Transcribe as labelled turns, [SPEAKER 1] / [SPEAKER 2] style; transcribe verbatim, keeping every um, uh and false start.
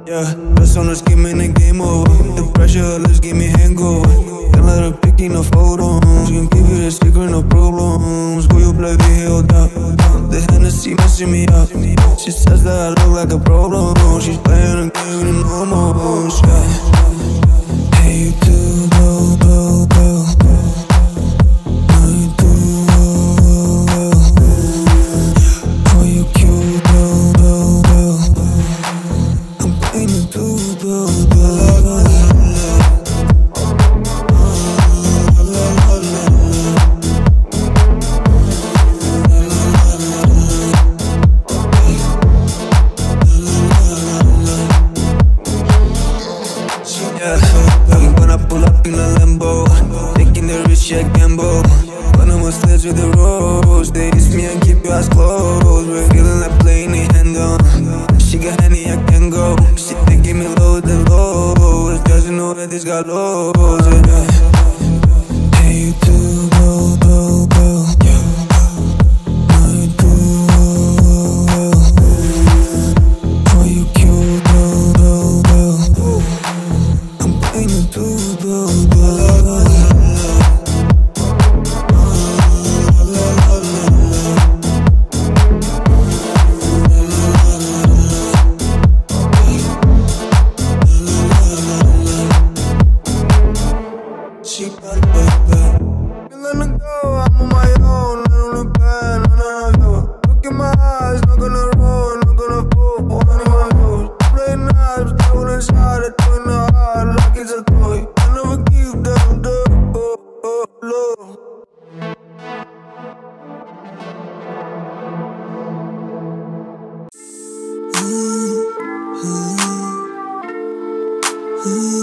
[SPEAKER 1] Yeah, press on the skim in the game over. The pressure, let's give me hangover. Can't let her pick in the photos. Can give you the secret, no problems. Who you play with, held up. The Hennessy messing me up. She says that I look like a problem. She's playing a game with no more. Yeah. Hey, you too, go, go, go. When I pull up in a Lambo, taking the risk, yeah, gamble. When I'm on stage with the rose, they diss me and keep your eyes closed. We're feeling like playing the hand on. She got Henny, I can go. She think give me low the lows. Doesn't know that this got lows. Yeah. Hey, you too, go, go, go. She got it, baby. You let her go, I'm on my own. I don't look bad, no, no, no. Look in my eyes, not gonna roll, not gonna fall for anyone else. Play knives, devil inside, I throw in the heart like it's a toy. I never give them the oh, oh, low. Ooh, ooh, ooh.